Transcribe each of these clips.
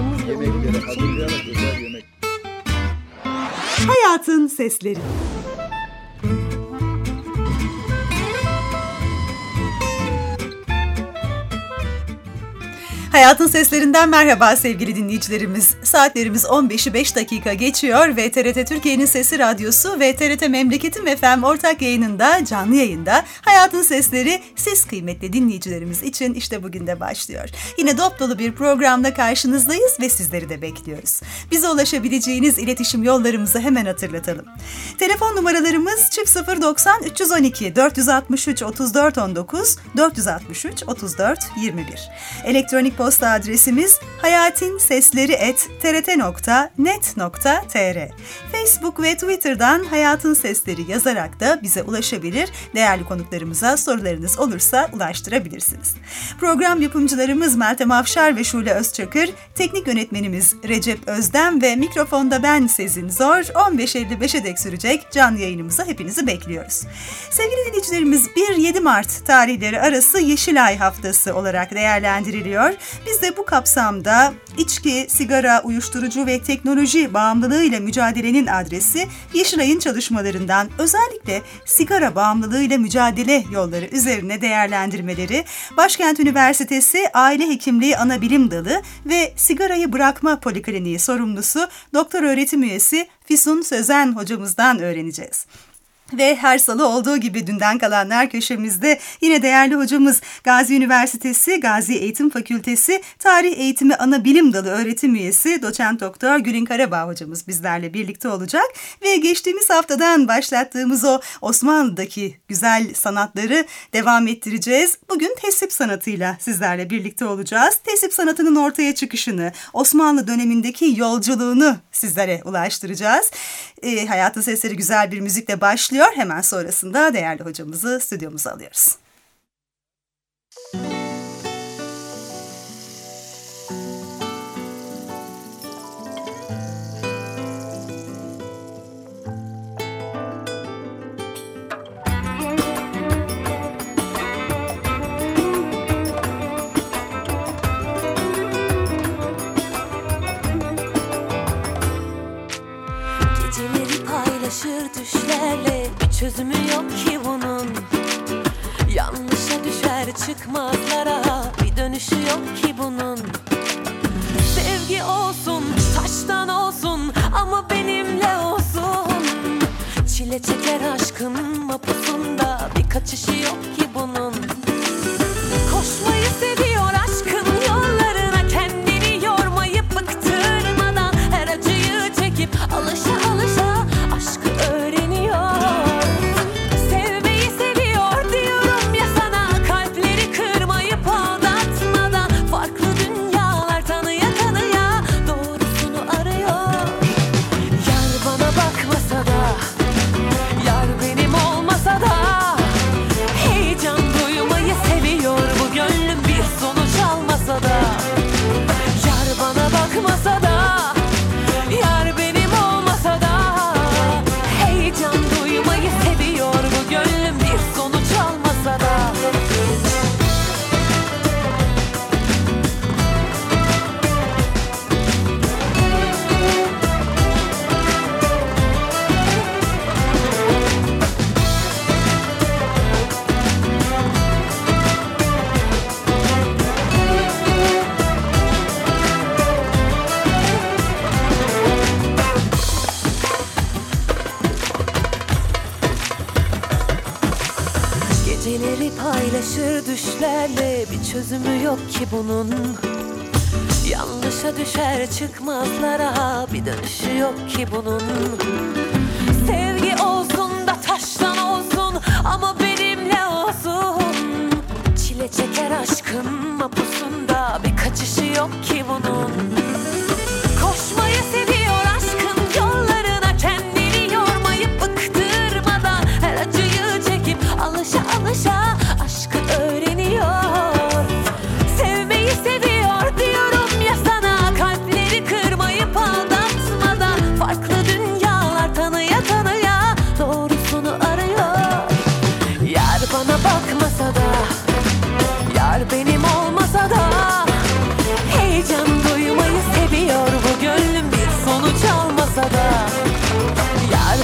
Yemekleri hazırlayarak özel yemek. Hayatın Sesleri. Hayatın Seslerinden merhaba sevgili dinleyicilerimiz. Saatlerimiz 15'i 5 dakika geçiyor ve TRT Türkiye'nin Sesi Radyosu ve TRT Memleketim FM ortak yayınında, canlı yayında Hayatın Sesleri siz kıymetli dinleyicilerimiz için işte bugün de başlıyor. Yine dop dolu bir programda karşınızdayız ve sizleri de bekliyoruz. Bize ulaşabileceğiniz iletişim yollarımızı hemen hatırlatalım. Telefon numaralarımız 090 312 463 34 19 463 34 21. Elektronik posta adresimiz hayatinsesleri@trt.net.tr. Facebook ve Twitter'dan Hayatın Sesleri yazarak da bize ulaşabilir, değerli konuklarımıza sorularınız olursa ulaştırabilirsiniz. Program yapımcılarımız Meltem Afşar ve Şule Özçakır, teknik yönetmenimiz Recep Özdem ve mikrofonda ben Sezin Zor. 15.55'e dek sürecek canlı yayınımıza hepinizi bekliyoruz. Sevgili dinleyicilerimiz, 1-7 Mart tarihleri arası Yeşilay Haftası olarak değerlendiriliyor. Biz de bu kapsamda içki, sigara, uyuşturucu ve teknoloji bağımlılığıyla mücadelenin adresi Yeşilay'ın çalışmalarından özellikle sigara bağımlılığıyla mücadele yolları üzerine değerlendirmeleri, Başkent Üniversitesi Aile Hekimliği Anabilim Dalı ve Sigarayı Bırakma Polikliniği sorumlusu doktor öğretim üyesi Füsun Sözen hocamızdan öğreneceğiz. Ve her salı olduğu gibi dünden kalanlar köşemizde yine değerli hocamız Gazi Üniversitesi Gazi Eğitim Fakültesi Tarih Eğitimi Anabilim Dalı öğretim üyesi doçent doktor Gülin Karabağ hocamız bizlerle birlikte olacak. Ve geçtiğimiz haftadan başlattığımız o Osmanlı'daki güzel sanatları devam ettireceğiz. Bugün tesip sanatıyla sizlerle birlikte olacağız. Tesip sanatının ortaya çıkışını, Osmanlı dönemindeki yolculuğunu sizlere ulaştıracağız. Hayatın Sesleri güzel bir müzikle başlıyor. Hemen sonrasında değerli hocamızı stüdyomuza alıyoruz. Düşlerle bir çözümü yok ki bunun. Yanlışa düşer çıkmazlara bir dönüşü yok ki bunun. Sevgi olsun, taştan olsun ama benimle olsun. Çile çeker aşkın mapusunda bir kaçışı yok ki bunun. Koşmayı seviyor aşkın yollarına, kendini yormayıp bıktırmadan her acıyı çekip alışa alışa aşkı öğreniyor. Sevmeyi seviyor diyorum ya sana, kalpleri kırmayıp aldatmadan farklı dünyalar tanıya tanıya doğrusunu arıyor. Yar bana bakmasa da, yar benim olmasa da, heyecan duymayı seviyor bu gönlüm bir sonuç almasa da. Yar bana bakmasa da, yar benim olmasa da, heyecan duymayı seviyor bu gönlüm bir sonuç almasa da. Geceleri paylaşır düşlerle bir çözümü yok ki bunun. Yanlışa düşer çıkmazlara bir dönüşü yok ki bunun. Sevgi olsun da taştan olsun ama benimle olsun. Çile çeker aşkın mapusunda bir kaçışı yok ki bunun. Koşmayı seviyor aşkın yollarına, kendini yormayıp bıktırmadan her acıyı çekip alışa alışa aşkı öğreniyor. Sevmeyi seviyor diyorum ya sana, kalpleri kırmayıp aldatmadan farklı dünyalar tanıyor.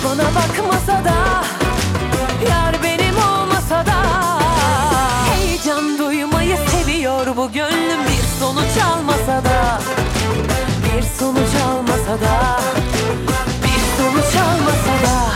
ona bakmasa da, yar benim olmasa da. Heyecan duymayı seviyor bu gönlüm, bir sonuç almasa da, bir sonuç almasa da, bir sonuç almasa da.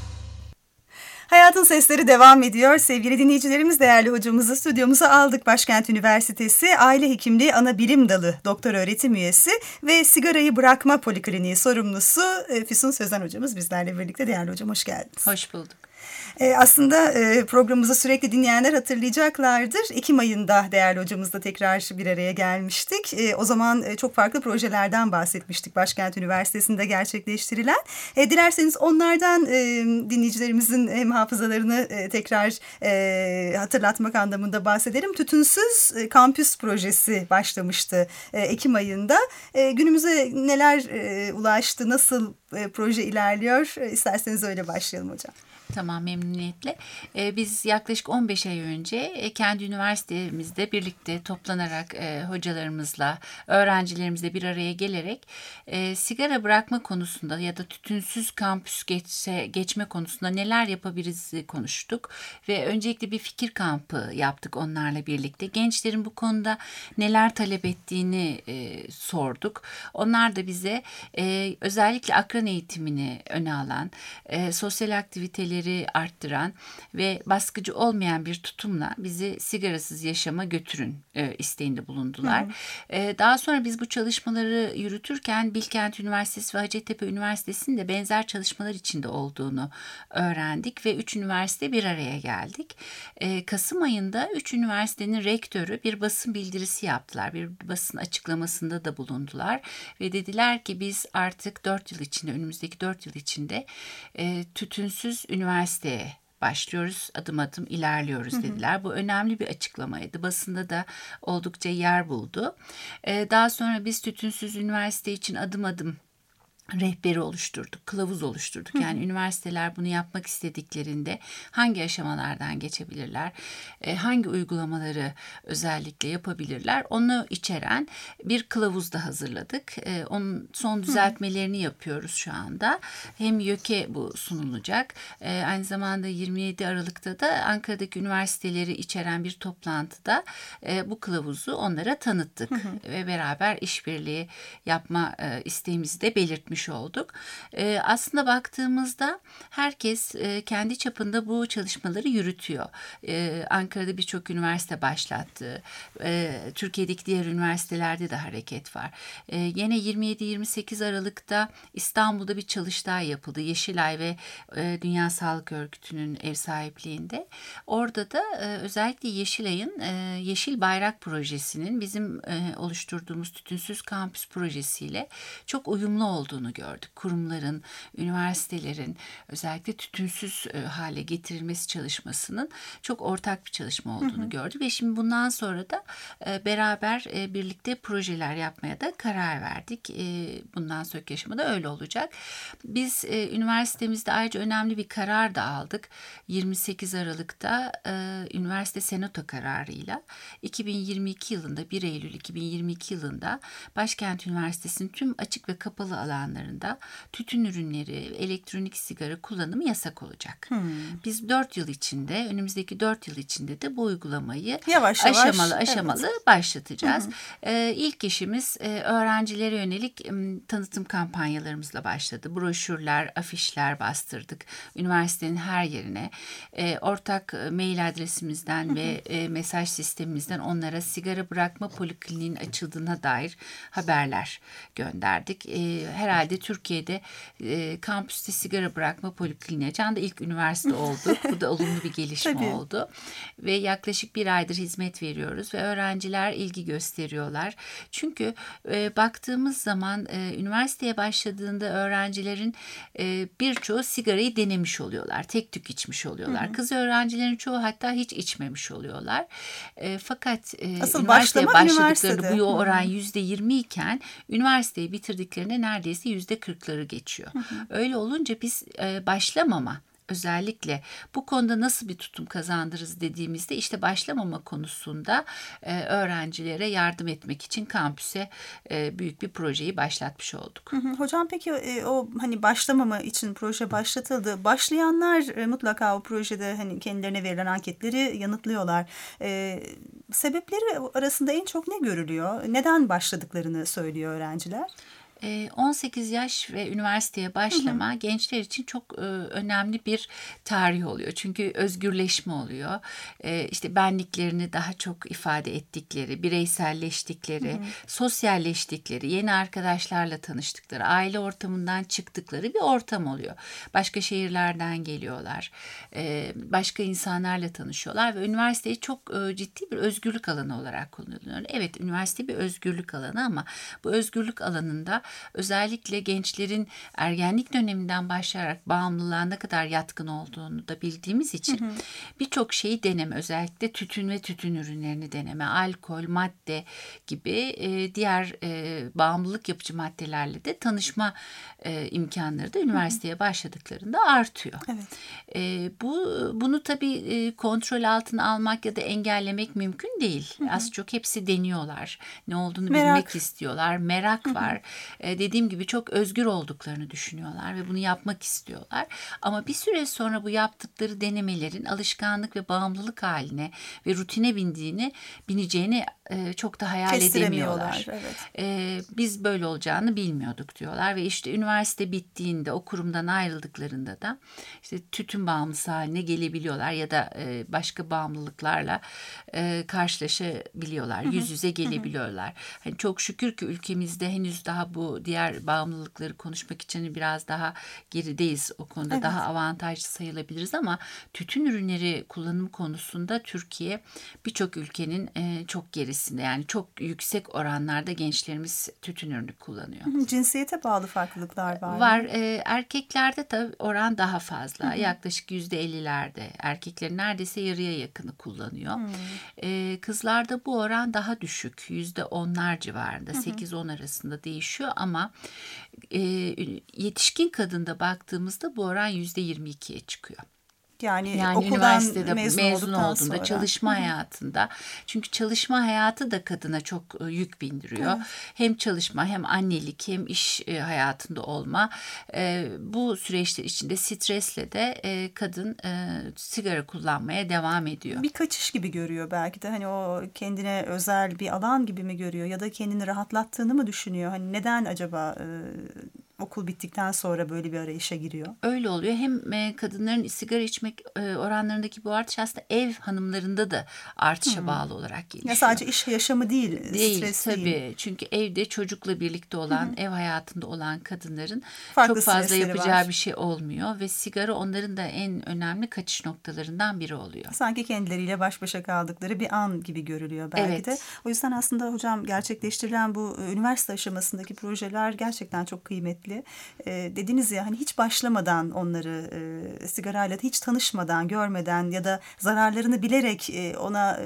Hayatın Sesleri devam ediyor. Sevgili dinleyicilerimiz, değerli hocamızı stüdyomuza aldık. Başkent Üniversitesi Aile Hekimliği Anabilim Dalı Doktor Öğretim Üyesi ve Sigarayı Bırakma Polikliniği sorumlusu Füsun Sözen hocamız bizlerle birlikte. Değerli hocam, hoş geldiniz. Hoş bulduk. Aslında programımızı sürekli dinleyenler hatırlayacaklardır. Ekim ayında değerli hocamızla tekrar bir araya gelmiştik. O zaman çok farklı projelerden bahsetmiştik Başkent Üniversitesi'nde gerçekleştirilen. Dilerseniz onlardan dinleyicilerimizin hem hafızalarını tekrar hatırlatmak anlamında bahsedelim. Tütünsüz Kampüs projesi başlamıştı Ekim ayında. Günümüze neler ulaştı, nasıl proje ilerliyor? İsterseniz öyle başlayalım hocam. Tamam, memnuniyetle. Biz yaklaşık 15 ay önce kendi üniversitemizde birlikte toplanarak hocalarımızla, öğrencilerimizle bir araya gelerek sigara bırakma konusunda ya da tütünsüz kampüs geçme konusunda neler yapabiliriz konuştuk. Ve öncelikle bir fikir kampı yaptık onlarla birlikte. Gençlerin bu konuda neler talep ettiğini sorduk. Onlar da bize özellikle akran eğitimini öne alan, sosyal aktiviteleri arttıran ve baskıcı olmayan bir tutumla bizi sigarasız yaşama götürün isteğinde bulundular. Daha sonra biz bu çalışmaları yürütürken Bilkent Üniversitesi ve Hacettepe Üniversitesi'nin de benzer çalışmalar içinde olduğunu öğrendik ve 3 üniversite bir araya geldik. Kasım ayında 3 üniversitenin rektörü bir basın bildirisi yaptılar. Bir basın açıklamasında da bulundular ve dediler ki biz artık 4 yıl içinde, önümüzdeki 4 yıl içinde tütünsüz üniversiteye başlıyoruz, adım adım ilerliyoruz dediler. Bu önemli bir açıklamaydı. Basında da oldukça yer buldu. Daha sonra biz tütünsüz üniversite için adım adım rehberi oluşturduk, kılavuz oluşturduk. Yani üniversiteler bunu yapmak istediklerinde hangi aşamalardan geçebilirler, hangi uygulamaları özellikle yapabilirler, onu içeren bir kılavuz da hazırladık. Onun son düzeltmelerini yapıyoruz şu anda. Hem YÖK'e bu sunulacak. Aynı zamanda 27 Aralık'ta da Ankara'daki üniversiteleri içeren bir toplantıda bu kılavuzu onlara tanıttık. Ve beraber işbirliği yapma isteğimizi de belirtmiş olduk. Aslında baktığımızda herkes kendi çapında bu çalışmaları yürütüyor. Ankara'da birçok üniversite başlattı. Türkiye'deki diğer üniversitelerde de hareket var. Yine 27-28 Aralık'ta İstanbul'da bir çalıştay yapıldı. Yeşilay ve Dünya Sağlık Örgütü'nün ev sahipliğinde. Orada da özellikle Yeşilay'ın Yeşil Bayrak Projesi'nin bizim oluşturduğumuz tütünsüz kampüs projesiyle çok uyumlu olduğunu gördük. Kurumların, üniversitelerin özellikle tütünsüz hale getirilmesi çalışmasının çok ortak bir çalışma olduğunu gördük ve şimdi bundan sonra da beraber birlikte projeler yapmaya da karar verdik. Bundan sonraki aşamada öyle olacak. Biz üniversitemizde ayrıca önemli bir karar da aldık. 28 Aralık'ta üniversite senato kararıyla 2022 yılında 1 Eylül 2022 yılında Başkent Üniversitesi'nin tüm açık ve kapalı alanlarında tütün ürünleri, elektronik sigara kullanımı yasak olacak. Biz 4 yıl içinde, önümüzdeki 4 yıl içinde de bu uygulamayı yavaş aşamalı başlatacağız. İlk işimiz öğrencilere yönelik tanıtım kampanyalarımızla başladı. Broşürler, afişler bastırdık. Üniversitenin her yerine ortak mail adresimizden ve mesaj sistemimizden onlara sigara bırakma polikliniğinin açıldığına dair haberler gönderdik. Herhalde Türkiye'de kampüste sigara bırakma polikliniği açan da ilk üniversite olduk. Bu da olumlu bir gelişme oldu. Ve yaklaşık 1 aydır hizmet veriyoruz ve öğrenciler ilgi gösteriyorlar. Çünkü baktığımız zaman üniversiteye başladığında öğrencilerin birçoğu sigarayı denemiş oluyorlar. Tek tük içmiş oluyorlar. Kız öğrencilerin çoğu hatta hiç içmemiş oluyorlar. Fakat üniversiteye başladıklarında bu oran %20 iken üniversiteyi bitirdiklerinde neredeyse %40'ları geçiyor. Öyle olunca biz başlamama özellikle bu konuda nasıl bir tutum kazandırırız dediğimizde işte başlamama konusunda öğrencilere yardım etmek için kampüse büyük bir projeyi başlatmış olduk. Hocam peki o hani başlamama için proje başlatıldı. Başlayanlar mutlaka o projede hani kendilerine verilen anketleri yanıtlıyorlar. Sebepleri arasında en çok ne görülüyor? Neden başladıklarını söylüyor öğrenciler? 18 yaş ve üniversiteye başlama gençler için çok önemli bir tarih oluyor. Çünkü özgürleşme oluyor. İşte benliklerini daha çok ifade ettikleri, bireyselleştikleri, sosyalleştikleri, yeni arkadaşlarla tanıştıkları, aile ortamından çıktıkları bir ortam oluyor. Başka şehirlerden geliyorlar. Başka insanlarla tanışıyorlar ve üniversiteyi çok ciddi bir özgürlük alanı olarak kullanılıyor. Evet, üniversite bir özgürlük alanı ama bu özgürlük alanında özellikle gençlerin ergenlik döneminden başlayarak bağımlılığa ne kadar yatkın olduğunu da bildiğimiz için birçok şeyi deneme, özellikle tütün ve tütün ürünlerini deneme, alkol, madde gibi diğer bağımlılık yapıcı maddelerle de tanışma imkanları da üniversiteye başladıklarında artıyor. Evet. Bunu tabii kontrol altına almak ya da engellemek mümkün değil. Az çok hepsi deniyorlar. Ne olduğunu bilmek istiyorlar. Merak var. Dediğim gibi çok özgür olduklarını düşünüyorlar ve bunu yapmak istiyorlar. Ama bir süre sonra bu yaptıkları denemelerin alışkanlık ve bağımlılık haline ve rutine bineceğini çok da hayal edemiyorlar. Evet. Biz böyle olacağını bilmiyorduk diyorlar ve işte üniversite bittiğinde o kurumdan ayrıldıklarında da işte tütün bağımlısı haline gelebiliyorlar ya da başka bağımlılıklarla karşılaşabiliyorlar. Yüz yüze gelebiliyorlar. Hani çok şükür ki ülkemizde henüz daha bu diğer bağımlılıkları konuşmak için biraz daha gerideyiz. O konuda daha avantajlı sayılabiliriz ama tütün ürünleri kullanım konusunda Türkiye birçok ülkenin çok gerisinde. Yani çok yüksek oranlarda gençlerimiz tütün ürünü kullanıyor. Cinsiyete bağlı farklılıklar var mı? Var. Erkeklerde tabii oran daha fazla. Yaklaşık %50'lerde. Erkeklerin neredeyse yarıya yakını kullanıyor. Kızlarda bu oran daha düşük. %10'lar civarında. 8-10 arasında değişiyor ama yetişkin kadında baktığımızda bu oran %22'ye çıkıyor. Yani okuldan üniversitede mezun olduğunda sonra. çalışma hayatında, çünkü çalışma hayatı da kadına çok yük bindiriyor. Hem çalışma hem annelik hem iş hayatında olma, bu süreçler içinde stresle de kadın sigara kullanmaya devam ediyor. Bir kaçış gibi görüyor belki de, hani o kendine özel bir alan gibi mi görüyor ya da kendini rahatlattığını mı düşünüyor? Hani neden acaba okul bittikten sonra böyle bir arayışa giriyor? Öyle oluyor. Hem kadınların sigara içmek oranlarındaki bu artış aslında ev hanımlarında da artışa bağlı olarak gelişiyor. Ya sadece iş yaşamı değil, stres tabii. değil. Çünkü evde çocukla birlikte olan, ev hayatında olan kadınların Farklı çok fazla stresleri yapacağı var. bir şey olmuyor ve sigara onların da en önemli kaçış noktalarından biri oluyor. Sanki kendileriyle baş başa kaldıkları bir an gibi görülüyor belki de. O yüzden aslında hocam gerçekleştirilen bu üniversite aşamasındaki projeler gerçekten çok kıymetli. Dediniz ya, hani hiç başlamadan onları sigarayla hiç tanışmadan, görmeden ya da zararlarını bilerek ona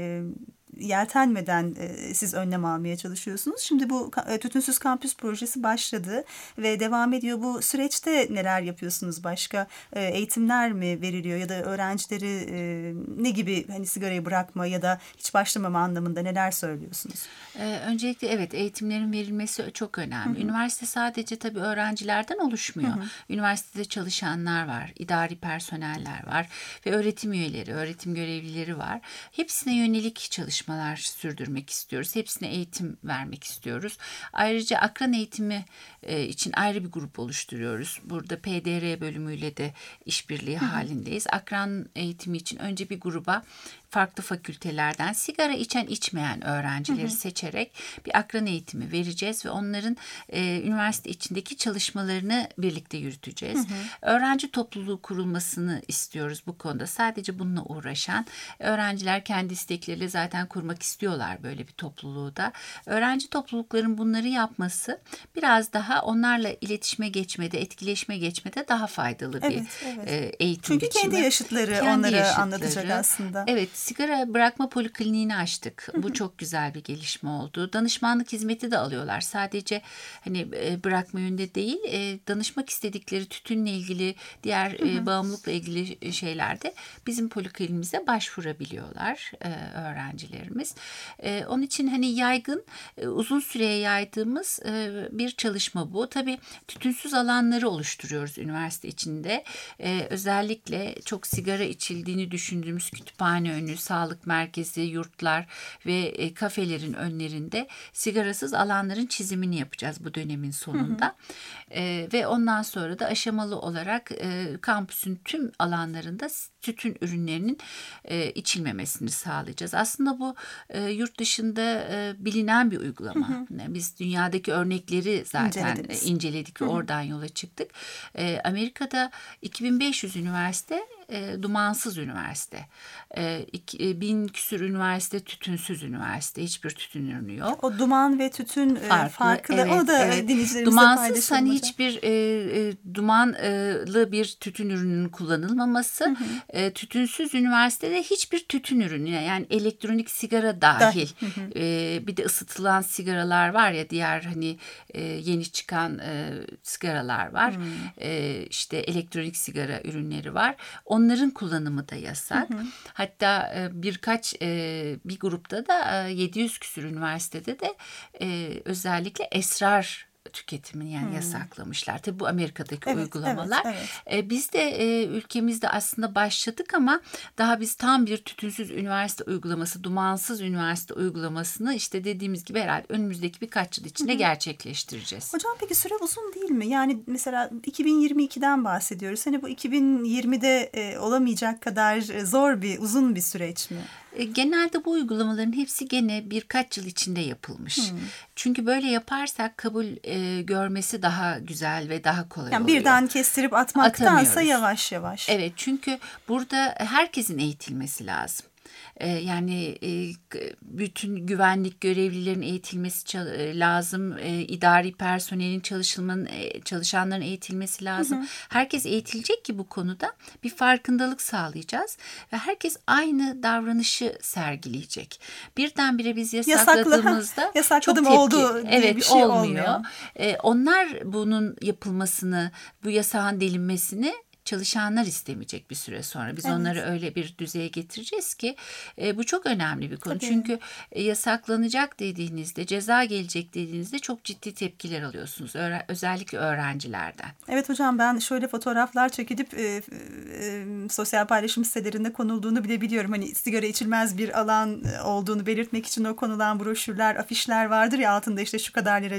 yeltenmeden siz önlem almaya çalışıyorsunuz. Şimdi bu Tütünsüz Kampüs projesi başladı ve devam ediyor. Bu süreçte neler yapıyorsunuz başka? Eğitimler mi veriliyor ya da öğrencileri ne gibi, hani sigarayı bırakma ya da hiç başlamama anlamında neler söylüyorsunuz? Öncelikle evet, eğitimlerin verilmesi çok önemli. Üniversite sadece tabii öğrencilerden oluşmuyor. Üniversitede çalışanlar var, idari personeller var ve öğretim üyeleri, öğretim görevlileri var. Hepsine yönelik çalışmalar sürdürmek istiyoruz. Hepsine eğitim vermek istiyoruz. Ayrıca akran eğitimi için ayrı bir grup oluşturuyoruz. Burada PDR bölümüyle de işbirliği halindeyiz. Akran eğitimi için önce bir gruba farklı fakültelerden sigara içen içmeyen öğrencileri seçerek bir akran eğitimi vereceğiz ve onların üniversite içindeki çalışmalarını birlikte yürüteceğiz. Öğrenci topluluğu kurulmasını istiyoruz bu konuda. Sadece bununla uğraşan öğrenciler kendi istekleriyle zaten kurmak istiyorlar böyle bir topluluğu da. Öğrenci toplulukların bunları yapması biraz daha onlarla iletişime geçmede, etkileşime geçmede daha faydalı bir eğitim Çünkü biçimi. kendi yaşıtları onları anlatacak aslında. Evet, sigara bırakma polikliniğini açtık. Bu çok güzel bir gelişme oldu. Danışmanlık hizmeti de alıyorlar. Sadece hani bırakma yönünde değil, danışmak istedikleri tütünle ilgili, diğer bağımlılıkla ilgili şeylerde bizim polikliniğimize başvurabiliyorlar öğrencilerimiz. Onun için hani yaygın, uzun süreye yaydığımız bir çalışma bu. Tabii tütünsüz alanları oluşturuyoruz üniversite içinde. Özellikle çok sigara içildiğini düşündüğümüz kütüphane önü, sağlık merkezi, yurtlar ve kafelerin önlerinde sigarasız alanların çizimini yapacağız bu dönemin sonunda. Ve ondan sonra da aşamalı olarak kampüsün tüm alanlarında tütün ürünlerinin içilmemesini sağlayacağız. Aslında bu yurt dışında bilinen bir uygulama. Biz dünyadaki örnekleri zaten inceledik ve oradan yola çıktık. Amerika'da 2500 üniversite dumansız üniversite. 1000 küsur üniversite tütünsüz üniversite. Hiçbir tütün ürünü yok. O duman ve tütün farkı da evet, onu da dinleyicilerimizle dumansız paylaşalım hocam. hiçbir dumanlı bir tütün ürününün kullanılmaması. Tütünsüz üniversitede hiçbir tütün ürünü, yani elektronik sigara dahil. Bir de ısıtılan sigaralar var ya, diğer hani yeni çıkan sigaralar var. İşte elektronik sigara ürünleri var. Onların kullanımı da yasak. Hatta bir grupta da 700 küsur üniversitede de özellikle esrar tüketimini yani yasaklamışlar. Tabii bu Amerika'daki uygulamalar. Evet. Biz de ülkemizde aslında başladık ama daha biz tam bir tütünsüz üniversite uygulaması, dumansız üniversite uygulamasını işte dediğimiz gibi herhalde önümüzdeki birkaç yıl içinde gerçekleştireceğiz. Hocam peki süre uzun değil mi? Yani mesela 2022'den bahsediyoruz. Hani bu 2020'de olamayacak kadar uzun bir süreç mi? Genelde bu uygulamaların hepsi gene birkaç yıl içinde yapılmış. Çünkü böyle yaparsak kabul görmesi daha güzel ve daha kolay oluyor. Birden kestirip atmaktansa yavaş yavaş. Evet, çünkü burada herkesin eğitilmesi lazım. Yani bütün güvenlik görevlilerin eğitilmesi lazım. İdari personelin, çalışanların eğitilmesi lazım. Herkes eğitilecek ki bu konuda bir farkındalık sağlayacağız. Ve herkes aynı davranışı sergileyecek. Birdenbire biz yasakladığımızda yasakladım çok tepki, oldu diye bir şey olmuyor. Onlar bunun yapılmasını, bu yasağın delinmesini çalışanlar istemeyecek bir süre sonra. Biz onları öyle bir düzeye getireceğiz ki bu çok önemli bir konu. Tabii. Çünkü yasaklanacak dediğinizde, ceza gelecek dediğinizde çok ciddi tepkiler alıyorsunuz. Özellikle öğrencilerden. Evet hocam, ben şöyle fotoğraflar çekilip sosyal paylaşım sitelerinde konulduğunu bile biliyorum. Hani sigara içilmez bir alan olduğunu belirtmek için o konulan broşürler, afişler vardır ya, altında işte şu kadar lira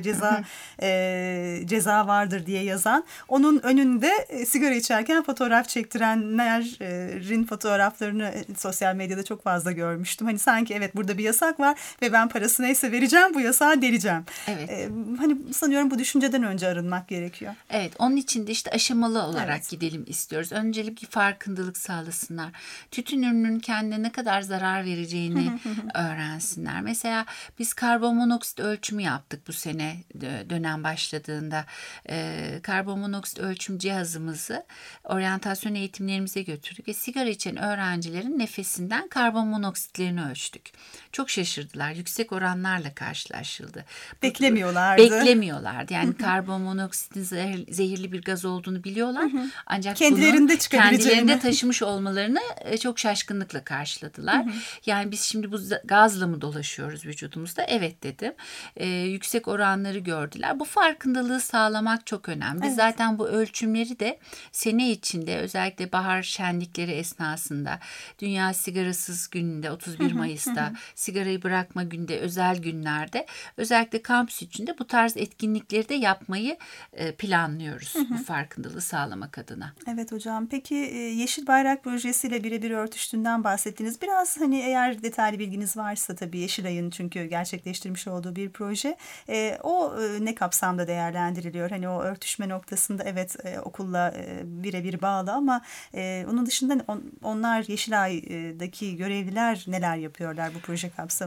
ceza vardır diye yazan. Onun önünde sigara içerken fotoğraf çektirenlerin fotoğraflarını sosyal medyada çok fazla görmüştüm. Hani sanki evet burada bir yasak var ve ben parası neyse vereceğim, bu yasağı deleceğim. Evet. Hani sanıyorum bu düşünceden önce arınmak gerekiyor. Evet, onun için de işte aşamalı olarak gidelim istiyoruz. Öncelikle farkındalık sağlasınlar. Tütün ürününün kendine ne kadar zarar vereceğini öğrensinler. Mesela biz karbon monoksit ölçümü yaptık bu sene dönem başladığında. Karbon monoksit ölçüm cihazımızı oryantasyon eğitimlerimize götürdük ve sigara içen öğrencilerin nefesinden karbon monoksitlerini ölçtük. Çok şaşırdılar. Yüksek oranlarla karşılaşıldı. Beklemiyorlardı. Yani karbon monoksitin zehirli bir gaz olduğunu biliyorlar. Ancak kendilerinde taşımış olmalarını çok şaşkınlıkla karşıladılar. Yani biz şimdi bu gazla mı dolaşıyoruz vücudumuzda? Evet dedim. Yüksek oranları gördüler. Bu farkındalığı sağlamak çok önemli. Biz zaten bu ölçümleri de sene içinde, özellikle bahar şenlikleri esnasında, Dünya Sigarasız Günü'nde 31 Mayıs'ta, sigarayı bırakma günde, özel günlerde özellikle kampüs içinde bu tarz etkinlikleri de yapmayı planlıyoruz bu farkındalığı sağlamak adına. Evet hocam. Peki Yeşil Bayrak projesiyle birebir örtüştüğünden bahsettiniz. Biraz hani eğer detaylı bilginiz varsa tabii, Yeşilay'ın çünkü gerçekleştirmiş olduğu bir proje. O ne kapsamda değerlendiriliyor? Hani o örtüşme noktasında evet okulla birebir bağlı ama onun dışında onlar, Yeşilay'daki görevliler neler yapıyorlar bu proje kapsamında?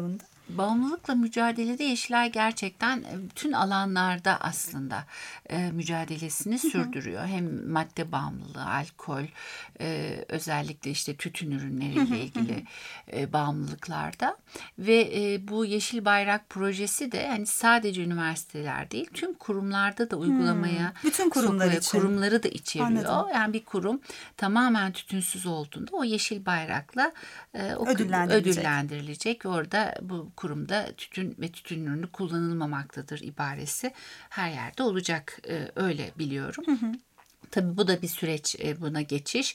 Bağımlılıkla mücadelede Yeşilay gerçekten bütün alanlarda aslında mücadelesini sürdürüyor. Hem madde bağımlılığı, alkol, özellikle işte tütün ürünleriyle ilgili bağımlılıklarda ve bu Yeşil Bayrak projesi de hani sadece üniversiteler değil, tüm kurumlarda da uygulamaya bütün kurumlar için. Kurumları da içeriyor. Anladım. Yani bir kurum tamamen tütünsüz olduğunda o Yeşil Bayrak'la ödüllendirilecek. Orada bu kurumda tütün ve tütün ürünü kullanılmamaktadır ibaresi her yerde olacak, öyle biliyorum. Tabii bu da bir süreç, buna geçiş.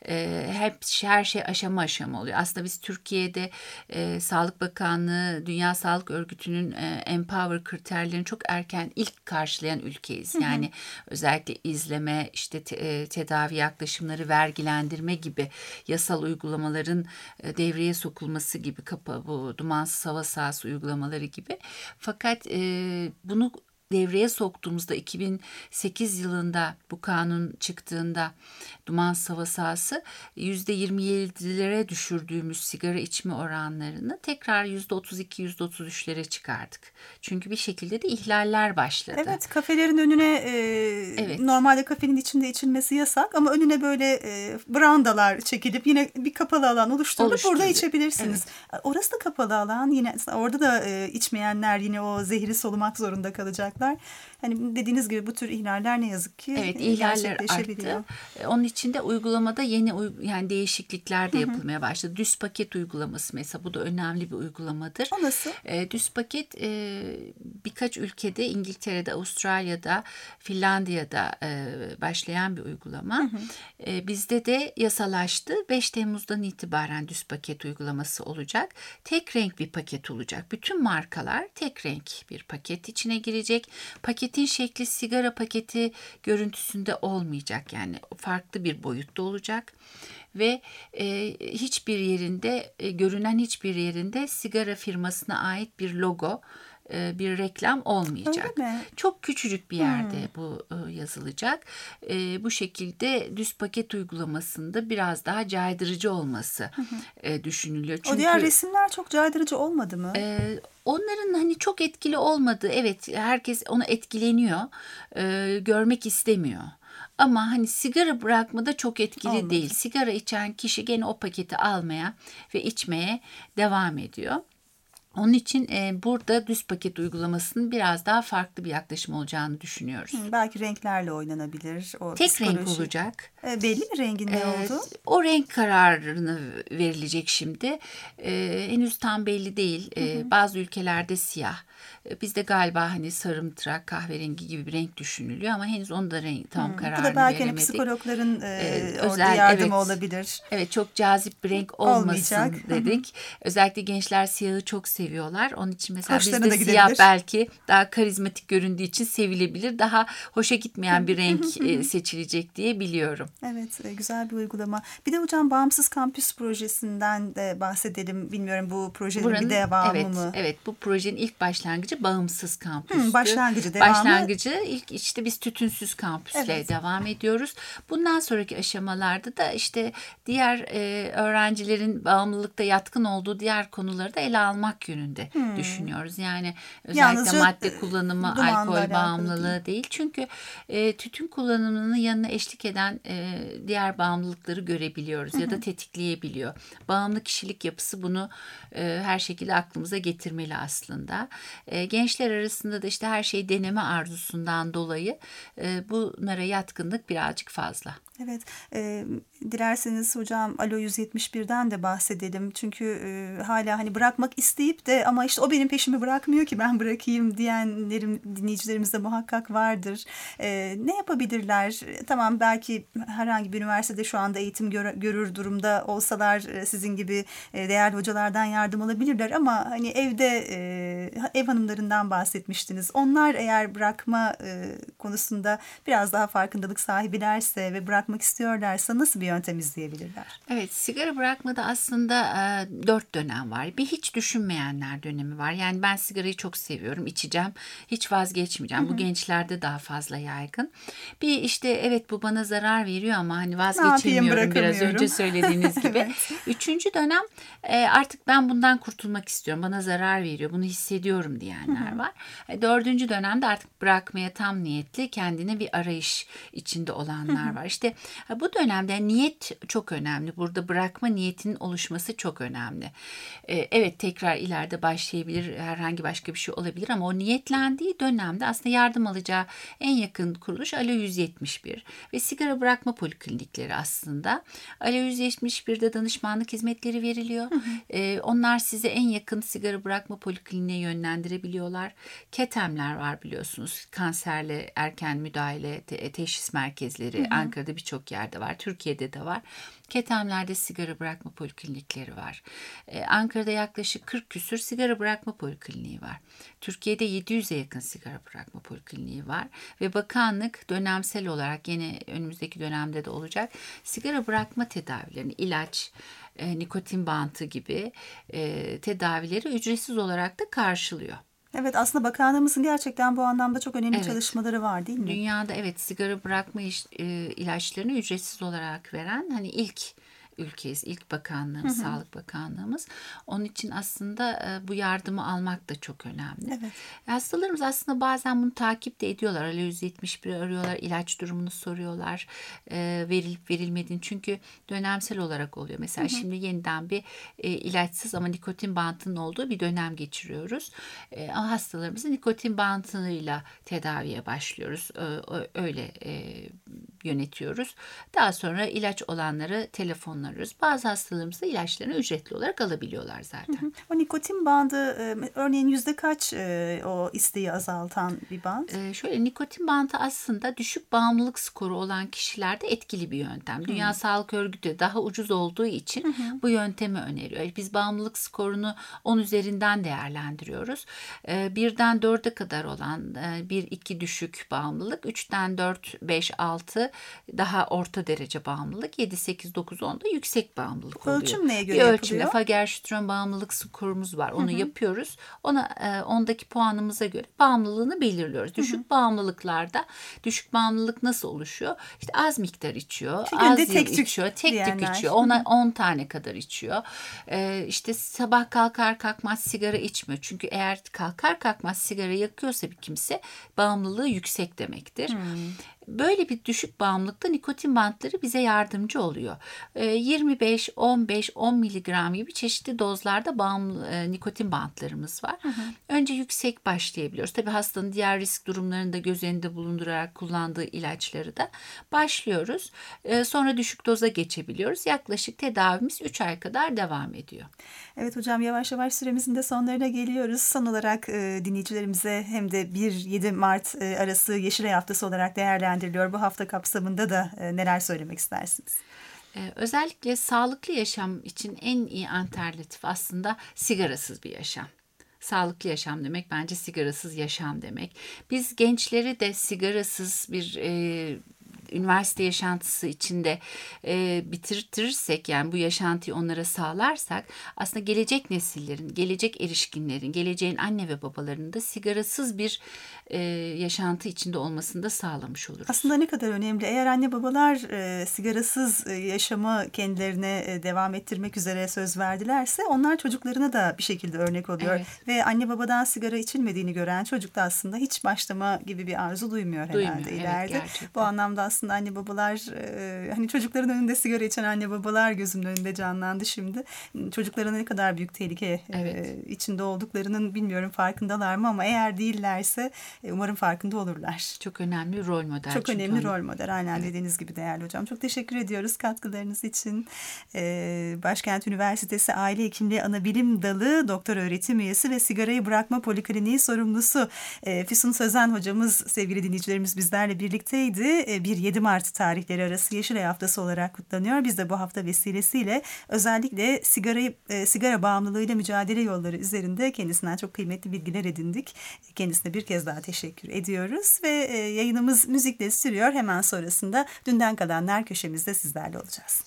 Hep her şey aşama aşama oluyor. Aslında biz Türkiye'de Sağlık Bakanlığı, Dünya Sağlık Örgütü'nün Empower kriterlerini çok erken ilk karşılayan ülkeyiz. Yani özellikle izleme, işte tedavi yaklaşımları, vergilendirme gibi yasal uygulamaların devreye sokulması gibi, bu dumansız hava sahası uygulamaları gibi. Fakat bunu devreye soktuğumuzda 2008 yılında bu kanun çıktığında dumansız hava sahası %27'lere düşürdüğümüz sigara içme oranlarını tekrar %32, %33'lere çıkardık. Çünkü bir şekilde de ihlaller başladı. Evet, kafelerin önüne normalde kafenin içinde içilmesi yasak ama önüne böyle brandalar çekilip yine bir kapalı alan oluşturulup burada içebilirsiniz. Evet. Orası da kapalı alan, yine orada da içmeyenler yine o zehri solumak zorunda kalacaklar. Hani dediğiniz gibi bu tür ihlaller ne yazık ki ihlaller arttı. Onun için de uygulamada yeni yani değişiklikler de yapılmaya başladı. Düz paket uygulaması mesela, bu da önemli bir uygulamadır. O nasıl? Düz paket birkaç ülkede, İngiltere'de, Avustralya'da, Finlandiya'da başlayan bir uygulama. Bizde de yasalaştı. 5 Temmuz'dan itibaren düz paket uygulaması olacak. Tek renk bir paket olacak. Bütün markalar tek renk bir paket içine girecek. Paketin şekli sigara paketi görüntüsünde olmayacak, yani farklı bir boyutta olacak ve hiçbir yerinde, görünen hiçbir yerinde sigara firmasına ait bir logo, bir reklam olmayacak. Çok küçücük bir yerde bu yazılacak. Bu şekilde düz paket uygulamasında biraz daha caydırıcı olması düşünülüyor. Çünkü o diğer resimler çok caydırıcı olmadı mı? Onların hani çok etkili olmadı. Evet, herkes ona etkileniyor. Görmek istemiyor. Ama hani sigara bırakmada çok etkili değil. Sigara içen kişi gene o paketi almaya ve içmeye devam ediyor. Onun için burada düz paket uygulamasının biraz daha farklı bir yaklaşım olacağını düşünüyoruz. Belki renklerle oynanabilir. Tek renk olacak. Belli mi rengin ne oldu? O renk kararını verilecek şimdi. Henüz tam belli değil. Bazı ülkelerde siyah. Bizde galiba hani sarımtırak, kahverengi gibi bir renk düşünülüyor ama henüz onu da tam kararını veremedik. Bu da belki hani psikologların orada yardımı olabilir. Evet, çok cazip bir renk olmasın dedik. Özellikle gençler siyahı çok seviyorlar. Onun için mesela bizde siyah belki daha karizmatik göründüğü için sevilebilir. Daha hoşa gitmeyen bir renk seçilecek diye biliyorum. Evet, güzel bir uygulama. Bir de hocam Bağımsız Kampüs projesinden de bahsedelim. Bilmiyorum, bu projenin bir devamı mı? Evet, bu projenin ilk başlangıcı Bağımsız Kampüs'tü. Başlangıcı, devamı. Başlangıcı ilk işte biz Tütünsüz Kampüs'le devam ediyoruz. Bundan sonraki aşamalarda da işte diğer öğrencilerin bağımlılıkta yatkın olduğu diğer konuları da ele almak yönünde düşünüyoruz. Yani özellikle yalnızca madde kullanımı, alkol bağımlılığı değil. Çünkü tütün kullanımının yanına eşlik eden diğer bağımlılıkları görebiliyoruz ya da tetikleyebiliyor. Bağımlı kişilik yapısı bunu her şekilde aklımıza getirmeli aslında. Gençler arasında da işte her şeyi deneme arzusundan dolayı bunlara yatkınlık birazcık fazla. Evet, dilerseniz hocam Alo 171'den de bahsedelim. Çünkü hala hani bırakmak isteyip de ama işte o benim peşimi bırakmıyor ki ben bırakayım diyenlerim, dinleyicilerimiz de muhakkak vardır. Ne yapabilirler? Tamam, belki herhangi bir üniversitede şu anda eğitim görür durumda olsalar sizin gibi değerli hocalardan yardım alabilirler ama hani evde ev hanımlarından bahsetmiştiniz. Onlar eğer bırakma konusunda biraz daha farkındalık sahibilerse ve bırakmak bırakmak istiyorlarsa nasıl bir yöntem izleyebilirler? Evet, sigara bırakmada aslında 4 dönem var. Bir hiç düşünmeyenler dönemi var. Yani ben sigarayı çok seviyorum, içeceğim, hiç vazgeçmeyeceğim. Bu gençlerde daha fazla yaygın. Bir işte evet bu bana zarar veriyor ama hani vazgeçemiyorum biraz önce söylediğiniz gibi. Evet. Üçüncü dönem artık ben bundan kurtulmak istiyorum. Bana zarar veriyor, bunu hissediyorum diyenler var. Dördüncü dönemde artık bırakmaya tam niyetli kendine bir arayış içinde olanlar var. İşte bu dönemde niyet çok önemli. Burada bırakma niyetinin oluşması çok önemli. Evet tekrar ileride başlayabilir, herhangi başka bir şey olabilir ama o niyetlendiği dönemde aslında yardım alacağı en yakın kuruluş Alo 171 ve sigara bırakma poliklinikleri aslında. Alo 171'de danışmanlık hizmetleri veriliyor. Onlar size en yakın sigara bırakma polikliniğe yönlendirebiliyorlar. Ketemler var biliyorsunuz. Kanserle erken müdahale teşhis merkezleri Ankara'da birçok yerde var. Türkiye'de de var. Ketemlerde sigara bırakma poliklinikleri var. Ankara'da yaklaşık 40 küsür sigara bırakma polikliniği var. Türkiye'de 700'e yakın sigara bırakma polikliniği var. Ve bakanlık dönemsel olarak yine önümüzdeki dönemde de olacak sigara bırakma tedavilerini, ilaç, nikotin bantı gibi tedavileri ücretsiz olarak da karşılıyor. Evet aslında bakanlığımızın gerçekten bu anlamda çok önemli çalışmaları var değil mi? Dünyada evet sigara bırakma ilaçlarını ücretsiz olarak veren hani ilk ülkeyiz, ilk bakanlığımız, Sağlık Bakanlığımız. Onun için aslında bu yardımı almak da çok önemli. Evet. Hastalarımız aslında bazen bunu takip de ediyorlar. Alo 171'i arıyorlar, ilaç durumunu soruyorlar. Verilip verilmediğini çünkü dönemsel olarak oluyor. Mesela şimdi yeniden bir ilaçsız ama nikotin bantının olduğu bir dönem geçiriyoruz. Ama hastalarımızı nikotin bantıyla tedaviye başlıyoruz. Öyle yönetiyoruz. Daha sonra ilaç olanları telefonla arıyoruz. Bazı hastalarımız da ilaçlarını ücretli olarak alabiliyorlar zaten. O nikotin bandı örneğin yüzde kaç o isteği azaltan bir band? Şöyle nikotin bandı aslında düşük bağımlılık skoru olan kişilerde etkili bir yöntem. Dünya Sağlık Örgütü daha ucuz olduğu için bu yöntemi öneriyor. Biz bağımlılık skorunu 10 üzerinden değerlendiriyoruz. 1'den 4'e kadar olan 1-2 düşük bağımlılık, 3'ten 4, 5, 6 daha orta derece bağımlılık, 7, 8, 9, 10 da yüksek bağımlılık oluyor. Ölçüm neye göre bir ölçümle yapılıyor? Fagerström bağımlılık skorumuz var. Onu yapıyoruz. Ona ondaki puanımıza göre bağımlılığını belirliyoruz. Düşük bağımlılıklarda düşük bağımlılık nasıl oluşuyor? İşte az miktar içiyor, az yıl içiyor, tek tük içiyor. 10 tane kadar içiyor. İşte sabah kalkar kalkmaz sigara içmiyor. Çünkü eğer kalkar kalkmaz sigara yakıyorsa bir kimse bağımlılığı yüksek demektir. Böyle bir düşük bağımlılıkta nikotin bantları bize yardımcı oluyor. 25, 15, 10 miligram gibi çeşitli dozlarda nikotin bantlarımız var. Önce yüksek başlayabiliyoruz. Tabii hastanın diğer risk durumlarını da göz önünde bulundurarak kullandığı ilaçları da başlıyoruz. Sonra düşük doza geçebiliyoruz. Yaklaşık tedavimiz 3 ay kadar devam ediyor. Evet hocam yavaş yavaş süremizin de sonlarına geliyoruz. Son olarak dinleyicilerimize hem de 1-7 Mart arası Yeşilay Haftası olarak değerlendiriliyor. Bu hafta kapsamında da neler söylemek istersiniz? Özellikle sağlıklı yaşam için en iyi alternatif aslında sigarasız bir yaşam. Sağlıklı yaşam demek bence sigarasız yaşam demek. Biz gençleri de sigarasız bir üniversite yaşantısı içinde bitirirsek yani bu yaşantıyı onlara sağlarsak aslında gelecek nesillerin, gelecek erişkinlerin, geleceğin anne ve babalarının da sigarasız bir yaşantı içinde olmasını da sağlamış oluruz. Aslında ne kadar önemli. Eğer anne babalar sigarasız yaşamı kendilerine devam ettirmek üzere söz verdilerse onlar çocuklarına da bir şekilde örnek oluyor. Evet. Ve anne babadan sigara içilmediğini gören çocuk da aslında hiç başlama gibi bir arzu duymuyor herhalde ileride. Evet, bu anlamda aslında anne babalar hani çocukların önünde sigara içen anne babalar gözümün önünde canlandı şimdi. Çocuklara ne kadar büyük tehlike içinde olduklarının bilmiyorum farkındalar mı ama eğer değillerse umarım farkında olurlar. Çok önemli rol model. Çok önemli rol model. Aynen dediğiniz gibi değerli hocam. Çok teşekkür ediyoruz katkılarınız için. Başkent Üniversitesi Aile Hekimliği Anabilim Dalı Doktor Öğretim Üyesi ve Sigarayı Bırakma Polikliniği sorumlusu Füsun Sözen hocamız sevgili dinleyicilerimiz bizlerle birlikteydi. 1-7 7 Mart tarihleri arası Yeşilay Haftası olarak kutlanıyor. Biz de bu hafta vesilesiyle özellikle sigara bağımlılığıyla mücadele yolları üzerinde kendisinden çok kıymetli bilgiler edindik. Kendisine bir kez daha teşekkür ediyoruz ve yayınımız müzikle sürüyor. Hemen sonrasında Dünden Kalanlar köşemizde sizlerle olacağız.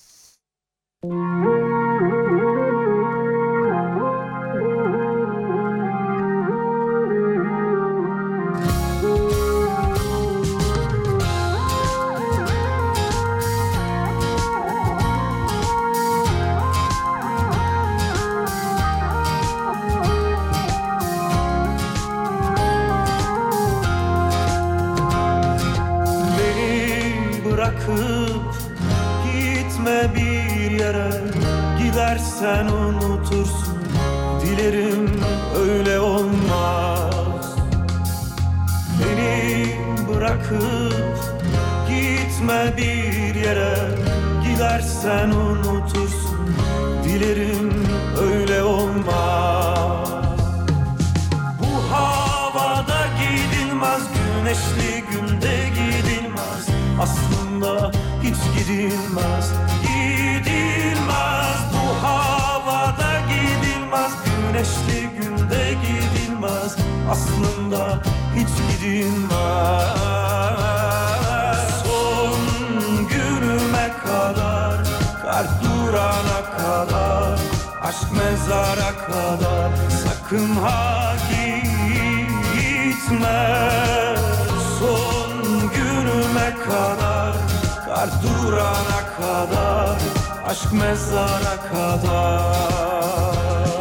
Bırakıp gitme bir yere, gidersen unutursun, dilerim öyle olmaz. Beni bırakıp gitme bir yere, gidersen unutursun, dilerim öyle olmaz. Bu havada gidilmez, güneşli günde gidilmez, aslında hiç gidilmez, gidilmez. Bu havada gidilmez, güneşli günde gidilmez, aslında hiç gidilmez. Son günüme kadar, kalp durana kadar, aşk mezara kadar, sakın ha gitme. Son günüme kadar, kalp durana kadar, aşk mezara kadar.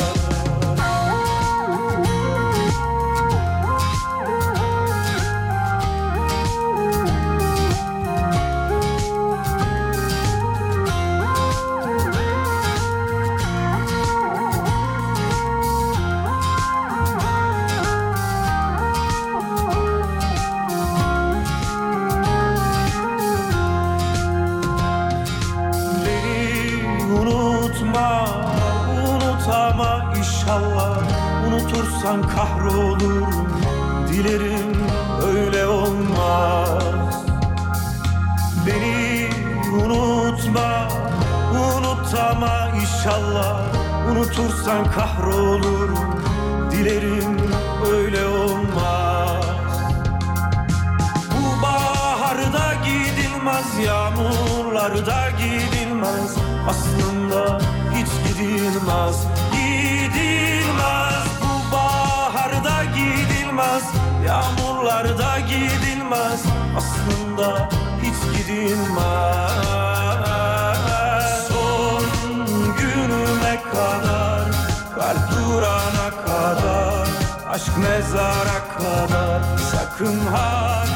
Unutama inşallah, unutursan kahrolurum, dilerim öyle olmaz. Beni unutma, unutama inşallah, unutursan kahrolurum, dilerim öyle olmaz. Bu baharda gidilmez, yağmurlarda gidilmez, aslında hiç gidilmez, gidilmez. Bu baharda gidilmez, yağmurlarda gidilmez, aslında hiç gidilmez. Son günüme kadar, kalp durana kadar, aşk mezara kadar, sakın ha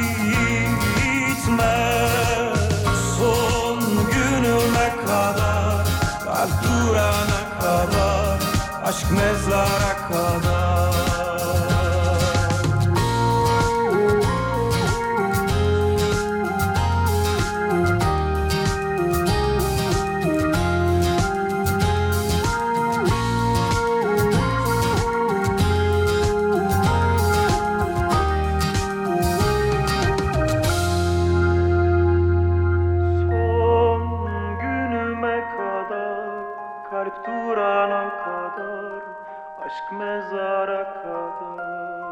gitme. Son günüme kadar, kalp durana kadar, aşk mezara kadar. Aşk mezara kadar.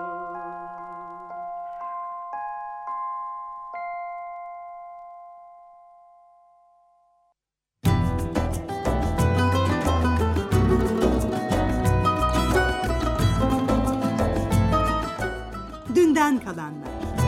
Dünden kalanlar.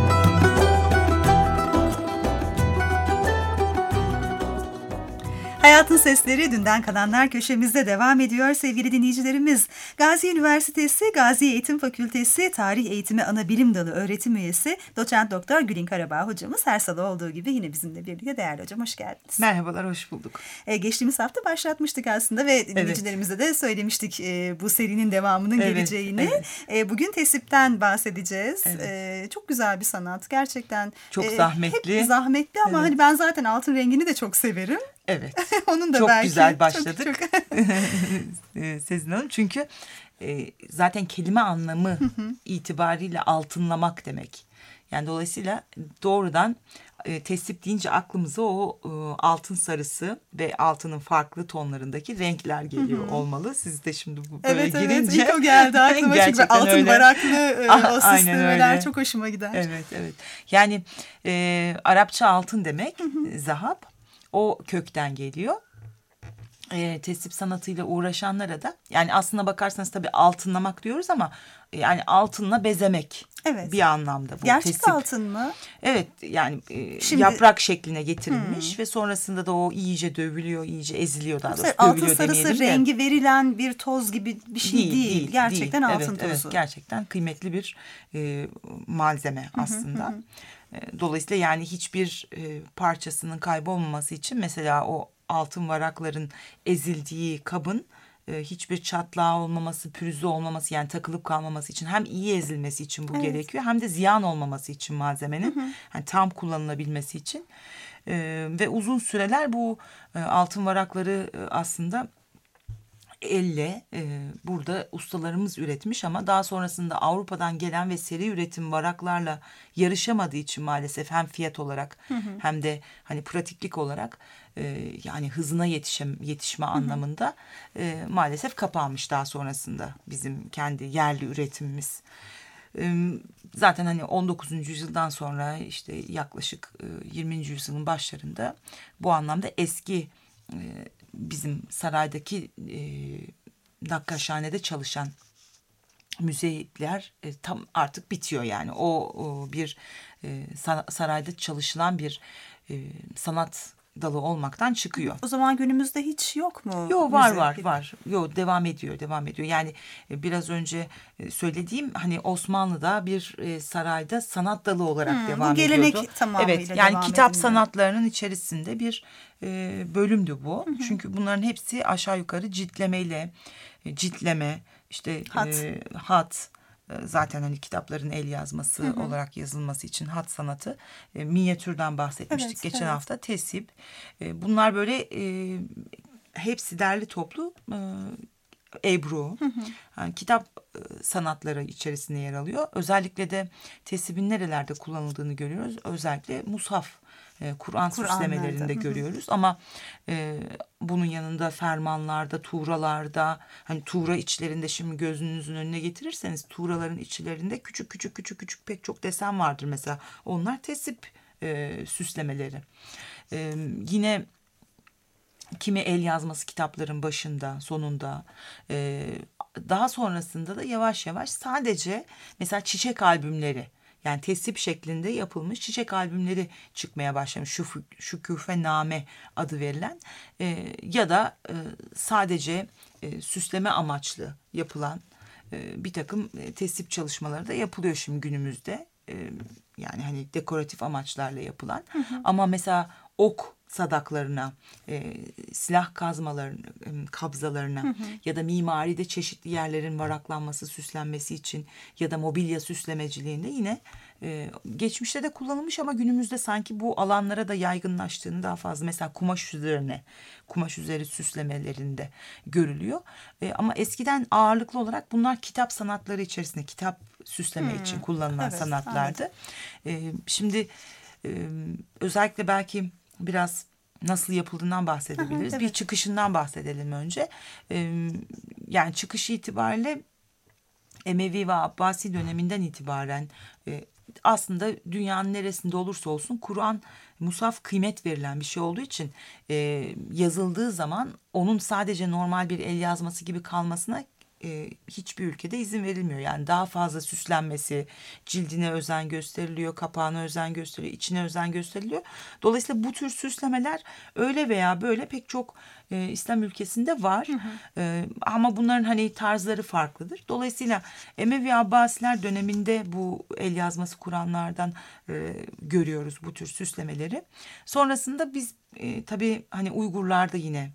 Hayatın Sesleri Dünden Kalanlar köşemizde devam ediyor sevgili dinleyicilerimiz. Gazi Üniversitesi Gazi Eğitim Fakültesi Tarih Eğitimi Anabilim Dalı öğretim üyesi Doçent Doktor Gülin Karabağ hocamız her salı olduğu gibi yine bizimle birlikte. Değerli hocam, hoş geldiniz. Merhabalar, hoş bulduk. Geçtiğimiz hafta başlatmıştık aslında ve dinleyicilerimize de söylemiştik bu serinin devamının geleceğini. Evet. Bugün tesipten bahsedeceğiz. Evet. Çok güzel bir sanat gerçekten. Çok zahmetli. Hep zahmetli ama hani ben zaten altın rengini de çok severim. Evet. Onun da çok belki güzel başladık. Çok. Sezin Hanım, çünkü zaten kelime anlamı itibariyle altınlamak demek. Yani dolayısıyla doğrudan tesip deyince aklımıza o altın sarısı ve altının farklı tonlarındaki renkler geliyor olmalı. Siz de şimdi bu böyle Evet girince. ilk o geldi aklıma çünkü Gerçekten altın öyle. varaklı o Aynen süslemeler öyle. çok hoşuma gider. Evet. Yani Arapça altın demek, zahap. O kökten geliyor. Tesip sanatıyla uğraşanlara da, yani aslına bakarsanız tabii altınlamak diyoruz ama yani altınla bezemek Evet. bir anlamda bu Gerçek tesip. altın mı? Evet, yani Şimdi- yaprak şekline getirilmiş ve sonrasında da o iyice dövülüyor, iyice eziliyor daha doğrusu. Mesela altın Dövülüyor sarısı demeyelim de. rengi verilen bir toz gibi bir şey değil. Gerçekten değil. altın Evet, tozu. Evet, gerçekten kıymetli bir malzeme aslında. Dolayısıyla yani hiçbir parçasının kaybolmaması için mesela o altın varakların ezildiği kabın hiçbir çatlağı olmaması, pürüzü olmaması, yani takılıp kalmaması için hem iyi ezilmesi için bu gerekiyor, hem de ziyan olmaması için malzemenin yani tam kullanılabilmesi için. Ve uzun süreler bu altın varakları aslında elle burada ustalarımız üretmiş ama daha sonrasında Avrupa'dan gelen ve seri üretim varaklarla yarışamadığı için maalesef hem fiyat olarak hem de hani pratiklik olarak yani hızına yetişme anlamında maalesef kapanmış daha sonrasında bizim kendi yerli üretimimiz. Zaten hani 19. yüzyıldan sonra işte yaklaşık 20. yüzyılın başlarında bu anlamda eski bizim saraydaki nakkaşhanede çalışan müzeler tam artık bitiyor yani. O bir sarayda çalışılan bir sanat dalı olmaktan çıkıyor. O zaman günümüzde hiç yok mu? Yo müze? var. Yo devam ediyor. Yani biraz önce söylediğim hani Osmanlı'da bir sarayda sanat dalı olarak devam bu gelenek ediyordu. tamamıyla Evet, yani devam kitap edilmiyor. sanatlarının içerisinde bir bölümdü bu. Çünkü bunların hepsi aşağı yukarı ciltleme, işte hat. Zaten hani kitapların el yazması olarak yazılması için hat sanatı, minyatürden bahsetmiştik Evet, geçen evet. hafta, tesip. Bunlar böyle hepsi derli toplu ebru. Yani kitap sanatları içerisinde yer alıyor. Özellikle de tesibin nerelerde kullanıldığını görüyoruz. Özellikle mushaf, Kur'an süslemelerinde görüyoruz ama bunun yanında fermanlarda, tuğralarda, hani tuğra içlerinde şimdi gözünüzün önüne getirirseniz tuğraların içlerinde küçük pek çok desen vardır mesela. Onlar tesip süslemeleri. Yine kimi el yazması kitapların başında, sonunda, daha sonrasında da yavaş yavaş sadece mesela çiçek albümleri, yani tesip şeklinde yapılmış çiçek albümleri çıkmaya başlamış. Şükufename adı verilen ya da sadece süsleme amaçlı yapılan bir takım tesip çalışmaları da yapılıyor şimdi günümüzde. Yani hani dekoratif amaçlarla yapılan. Ama mesela ok sadaklarına, silah kabzalarına ya da mimaride çeşitli yerlerin varaklanması, süslenmesi için ya da mobilya süslemeciliğinde yine geçmişte de kullanılmış ama günümüzde sanki bu alanlara da yaygınlaştığını daha fazla mesela kumaş üzeri süslemelerinde görülüyor. Ama eskiden ağırlıklı olarak bunlar kitap sanatları içerisinde kitap süsleme için kullanılan sanatlardı. Şimdi özellikle belki biraz nasıl yapıldığından bahsedebiliriz. Evet. Bir çıkışından bahsedelim önce. Yani çıkışı itibariyle Emevi ve Abbasi döneminden itibaren aslında dünyanın neresinde olursa olsun Kur'an, mushaf kıymet verilen bir şey olduğu için yazıldığı zaman onun sadece normal bir el yazması gibi kalmasına hiçbir ülkede izin verilmiyor. Yani daha fazla süslenmesi, cildine özen gösteriliyor, kapağına özen gösteriliyor, içine özen gösteriliyor. Dolayısıyla bu tür süslemeler öyle veya böyle pek çok İslam ülkesinde var. Ama bunların hani tarzları farklıdır. Dolayısıyla Emevi Abbasiler döneminde bu el yazması Kur'anlardan görüyoruz bu tür süslemeleri. Sonrasında biz tabii hani Uygurlarda yine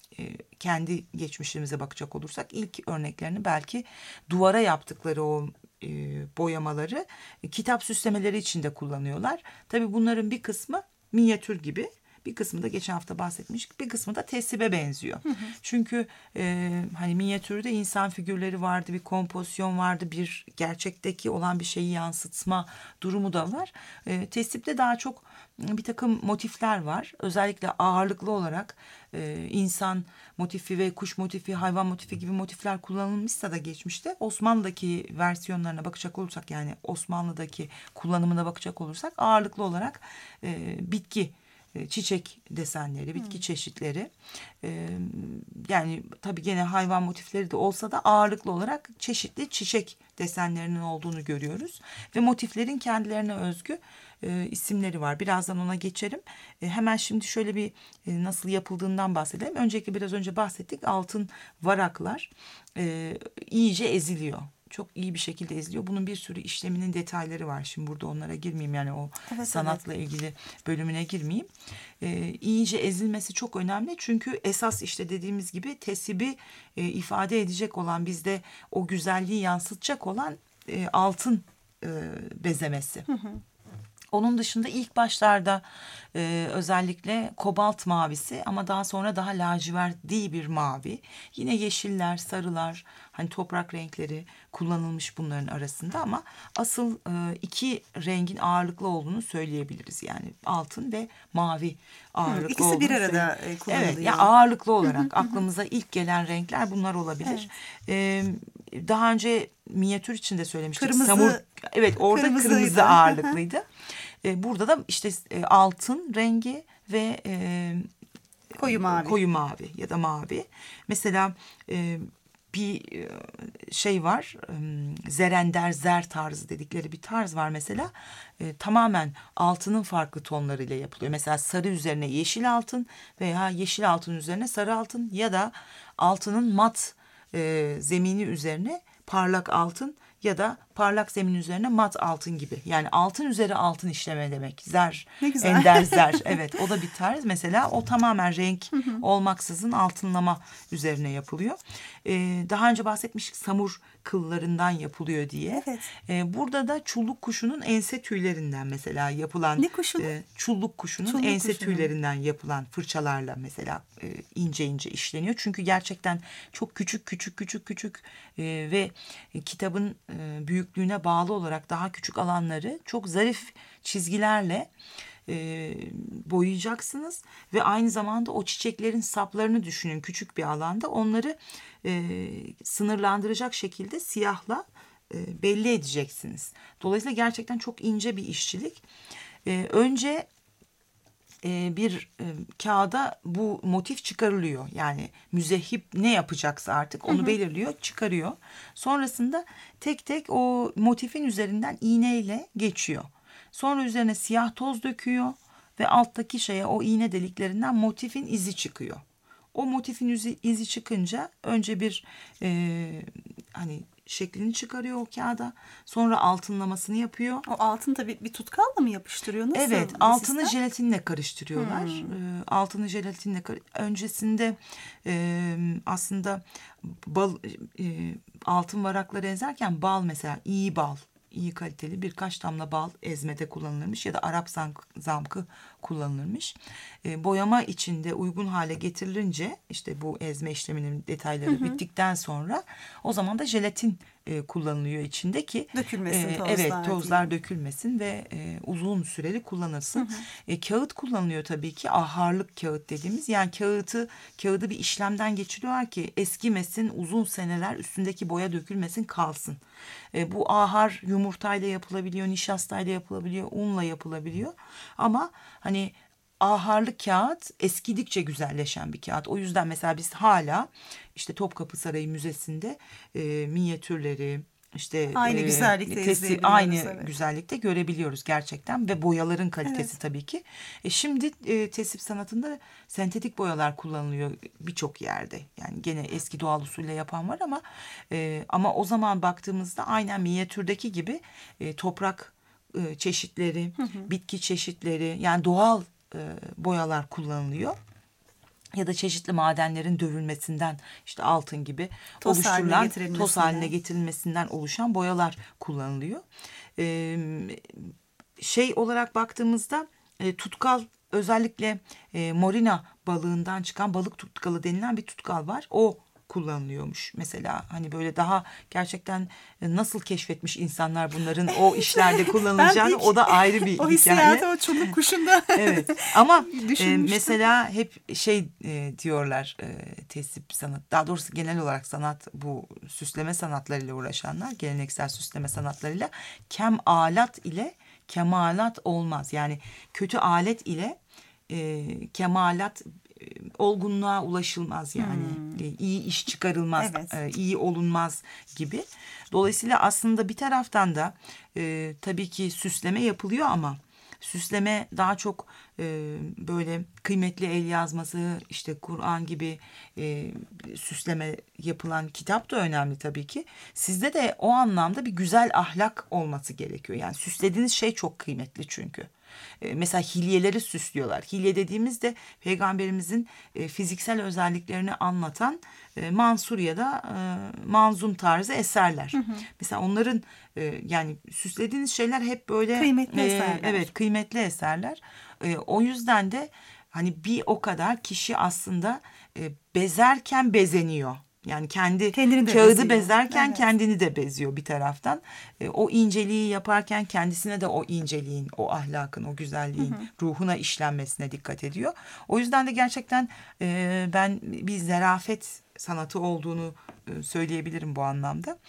kendi geçmişimize bakacak olursak ilk örneklerini belki duvara yaptıkları o boyamaları kitap süslemeleri için de kullanıyorlar. Tabii bunların bir kısmı minyatür gibi, bir kısmı da geçen hafta bahsetmiştik, bir kısmı da tesibe benziyor. Çünkü hani minyatürde insan figürleri vardı, bir kompozisyon vardı, bir gerçekteki olan bir şeyi yansıtma durumu da var. Tesipte daha çok bir takım motifler var. Özellikle ağırlıklı olarak insan motifi ve kuş motifi, hayvan motifi gibi motifler kullanılmışsa da geçmişte, Osmanlı'daki versiyonlarına bakacak olursak, yani Osmanlı'daki kullanımına bakacak olursak ağırlıklı olarak bitki, çiçek desenleri, bitki çeşitleri, yani tabii gene hayvan motifleri de olsa da ağırlıklı olarak çeşitli çiçek desenlerinin olduğunu görüyoruz. Ve motiflerin kendilerine özgü isimleri var. Birazdan ona geçerim. Hemen şimdi şöyle bir nasıl yapıldığından bahsedelim. Önceki biraz önce bahsettik, altın varaklar iyice eziliyor. Çok iyi bir şekilde eziliyor. Bunun bir sürü işleminin detayları var. Şimdi burada onlara girmeyeyim, yani o sanatla ilgili bölümüne girmeyeyim. İyice ezilmesi çok önemli. Çünkü esas işte dediğimiz gibi tesibi ifade edecek olan, bizde o güzelliği yansıtacak olan altın bezemesi. Onun dışında ilk başlarda özellikle kobalt mavisi, ama daha sonra daha lacivertli bir mavi. Yine yeşiller, sarılar, hani toprak renkleri kullanılmış bunların arasında, ama asıl iki rengin ağırlıklı olduğunu söyleyebiliriz. Yani altın ve mavi ağırlıklı İkisi olduğunu bir arada kullanılıyor. Evet, yani ağırlıklı olarak aklımıza ilk gelen renkler bunlar olabilir. Daha önce minyatür için de söylemiştik. Kırmızı. Evet, orada Kırmızıydı. kırmızı ağırlıklıydı. Burada da işte altın rengi ve koyu mavi ya da mavi. Mesela bir şey var, zerender zer tarzı dedikleri bir tarz var mesela. Tamamen altının farklı tonlarıyla yapılıyor. Mesela sarı üzerine yeşil altın veya yeşil altın üzerine sarı altın, ya da altının mat zemini üzerine parlak altın ya da parlak zemin üzerine mat altın gibi. Yani altın üzeri altın işleme demek. Zer, Ne güzel. ender zer. Evet, o da bir tarz. Mesela o tamamen renk olmaksızın altınlama üzerine yapılıyor. Daha önce bahsetmiştik, samur kıllarından yapılıyor diye. Evet. Burada da çulluk kuşunun ense tüylerinden mesela yapılan. Ne kuşunun? Çulluk kuşunun Çulluk ense kuşunun. tüylerinden yapılan fırçalarla mesela ince ince işleniyor. Çünkü gerçekten çok küçük ve kitabın büyüklüğüne bağlı olarak daha küçük alanları çok zarif çizgilerle boyayacaksınız ve aynı zamanda o çiçeklerin saplarını düşünün, küçük bir alanda onları sınırlandıracak şekilde siyahla belli edeceksiniz. Dolayısıyla gerçekten çok ince bir işçilik. Önce bir kağıda bu motif çıkarılıyor. Yani müzehip ne yapacaksa artık onu belirliyor, çıkarıyor. Sonrasında tek tek o motifin üzerinden iğneyle geçiyor. Sonra üzerine siyah toz döküyor ve alttaki şeye, o iğne deliklerinden motifin izi çıkıyor. O motifin izi çıkınca önce bir hani şeklini çıkarıyor o kağıda. Sonra altınlamasını yapıyor. O altın tabii bir tutkalla mı yapıştırıyor? Nasıl? Evet, bir altını sistem? jelatinle karıştırıyorlar. Altını jelatinle öncesinde aslında altın varakları ezerken bal, mesela iyi bal, iyi kaliteli birkaç damla bal ezmede kullanılırmış ya da Arap zamkı kullanılırmış. Boyama içinde uygun hale getirilince, işte bu ezme işleminin detayları bittikten sonra o zaman da jelatin kullanılıyor içinde ki Dökülmesin tozlar evet, tozlar diye. dökülmesin ve uzun süreli kullanılsın. Kağıt kullanılıyor tabii ki, aharlık kağıt dediğimiz, yani kağıdı bir işlemden geçiriyorlar ki eskimesin, uzun seneler üstündeki boya dökülmesin, kalsın. Bu ahar yumurtayla yapılabiliyor, nişastayla yapılabiliyor, unla yapılabiliyor. Ama hani aharlı kağıt eskidikçe güzelleşen bir kağıt. O yüzden mesela biz hala işte Topkapı Sarayı Müzesi'nde minyatürleri, işte Aynı güzellikte izleyebiliyoruz, aynı evet. güzellikte görebiliyoruz gerçekten ve boyaların kalitesi tabii ki. Şimdi tesip sanatında sentetik boyalar kullanılıyor birçok yerde. Yani gene eski doğal usulle yapan var ama o zaman baktığımızda aynen minyatürdeki gibi toprak çeşitleri, bitki çeşitleri, yani doğal boyalar kullanılıyor. Ya da çeşitli madenlerin dövülmesinden, işte altın gibi Toz haline oluşturulan, toz haline getirilmesinden oluşan boyalar kullanılıyor. Şey olarak baktığımızda tutkal, özellikle morina balığından çıkan balık tutkalı denilen bir tutkal var. O kullanılıyormuş. Mesela hani böyle daha gerçekten nasıl keşfetmiş insanlar bunların o işlerde kullanılacağını, o da ayrı bir o hikaye. hissiyatı o çubuk kuşunda. Evet ama Düşünmüştüm. mesela hep diyorlar tesip sanat, daha doğrusu genel olarak sanat, bu süsleme sanatlarıyla uğraşanlar, geleneksel süsleme sanatlarıyla kemalat ile kemalat olmaz. Yani kötü alet ile kemalat, olgunluğa ulaşılmaz yani. İyi iş çıkarılmaz, Evet. iyi olunmaz gibi. Dolayısıyla aslında bir taraftan da tabii ki süsleme yapılıyor ama süsleme daha çok böyle kıymetli el yazması, işte Kur'an gibi süsleme yapılan kitap da önemli tabii ki. Sizde de o anlamda bir güzel ahlak olması gerekiyor. Yani süslediğiniz şey çok kıymetli çünkü. Mesela hilyeleri süslüyorlar. Hilye dediğimizde peygamberimizin fiziksel özelliklerini anlatan mansur ya da manzum tarzı eserler. Mesela onların yani süslediğiniz şeyler hep böyle Kıymetli eserler. Evet, kıymetli eserler. O yüzden de hani bir o kadar kişi aslında bezerken bezeniyor. Yani Kendini de kağıdı beziyor. bezerken Evet. kendini de beziyor bir taraftan. O inceliği yaparken kendisine de o inceliğin, o ahlakın, o güzelliğin ruhuna işlenmesine dikkat ediyor. O yüzden de gerçekten ben bir zarafet sanatı olduğunu söyleyebilirim bu anlamda.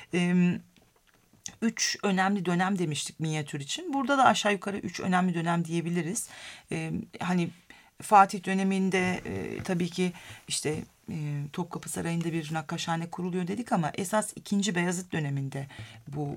3 önemli dönem demiştik minyatür için. Burada da aşağı yukarı 3 önemli dönem diyebiliriz. Hani Fatih döneminde tabii ki işte Topkapı Sarayı'nda bir nakkaşhane kuruluyor dedik ama esas 2. Beyazıt döneminde bu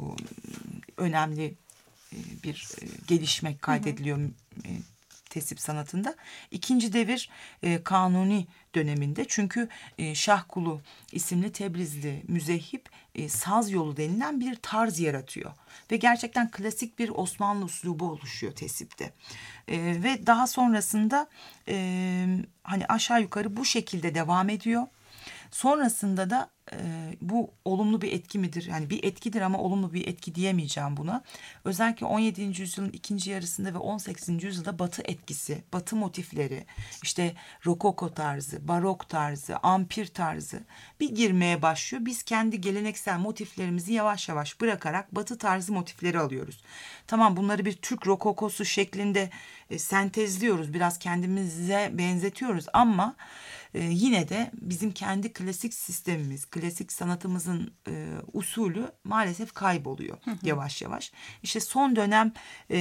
önemli bir gelişme kaydediliyor tesip sanatında. 2. devir Kanuni döneminde, çünkü Şahkulu isimli Tebrizli müzehip saz yolu denilen bir tarz yaratıyor. Ve gerçekten klasik bir Osmanlı üslubu oluşuyor tesipte. Ve daha sonrasında hani aşağı yukarı bu şekilde devam ediyor. Sonrasında da bu olumlu bir etki midir? Yani bir etkidir ama olumlu bir etki diyemeyeceğim buna. Özellikle 17. yüzyılın ikinci yarısında ve 18. yüzyılda Batı etkisi, Batı motifleri, işte rokoko tarzı, barok tarzı, ampir tarzı bir girmeye başlıyor. Biz kendi geleneksel motiflerimizi yavaş yavaş bırakarak Batı tarzı motifleri alıyoruz. Tamam, bunları bir Türk rokokosu şeklinde sentezliyoruz, biraz kendimize benzetiyoruz ama yine de bizim kendi klasik sistemimiz, klasik sanatımızın usulü maalesef kayboluyor yavaş yavaş. İşte son dönem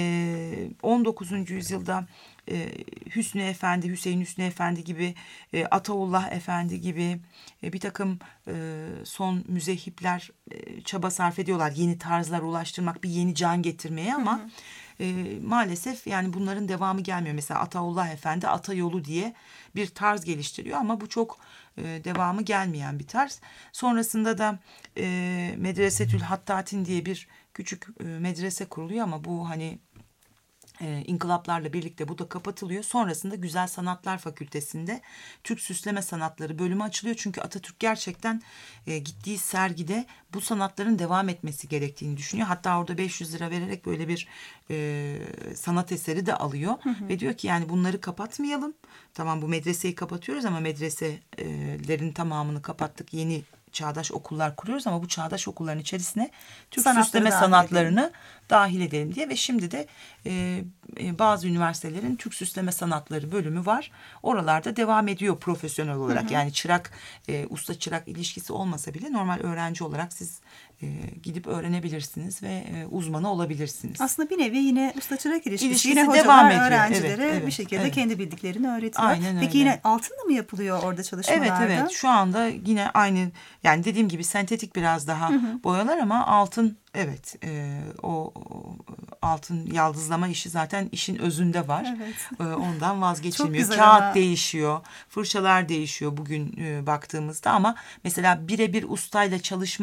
19. yüzyılda Hüsnü Efendi, Hüseyin Hüsnü Efendi gibi, Ataullah Efendi gibi bir takım son müzehipler çaba sarf ediyorlar. Yeni tarzlar ulaştırmak, bir yeni can getirmeye ama maalesef yani bunların devamı gelmiyor. Mesela Ataullah Efendi Ata Yolu diye bir tarz geliştiriyor ama bu çok devamı gelmeyen bir tarz. Sonrasında da Medresetül Hattatin diye bir küçük medrese kuruluyor ama bu hani inkılaplarla birlikte bu da kapatılıyor. Sonrasında Güzel Sanatlar Fakültesi'nde Türk Süsleme Sanatları bölümü açılıyor. Çünkü Atatürk gerçekten gittiği sergide bu sanatların devam etmesi gerektiğini düşünüyor. Hatta orada 500 lira vererek böyle bir sanat eseri de alıyor. Ve diyor ki yani bunları kapatmayalım. Tamam, bu medreseyi kapatıyoruz ama medreselerin tamamını kapattık. Yeni çağdaş okullar kuruyoruz ama bu çağdaş okulların içerisine Türk süsleme sanatlarını dahil edelim diye. Ve şimdi de bazı üniversitelerin Türk süsleme sanatları bölümü var. Oralarda devam ediyor profesyonel olarak. Yani çırak, usta çırak ilişkisi olmasa bile normal öğrenci olarak siz gidip öğrenebilirsiniz ve uzmanı olabilirsiniz. Aslında bir nevi yine usta çırak ilişkisi. Yine devam hocalar ediyor. öğrencilere Evet, bir şekilde evet. kendi bildiklerini öğretiyor. Aynen Peki öyle. yine altınla mı yapılıyor orada çalışmalarda? Evet, şu anda yine aynı, yani dediğim gibi sentetik biraz daha boyalar ama altın, evet, o altın yaldızlama işi zaten işin özünde var. Evet. Ondan vazgeçilmiyor. Çok güzel Kağıt ama. değişiyor, fırçalar değişiyor bugün baktığımızda ama mesela birebir ustayla çalışma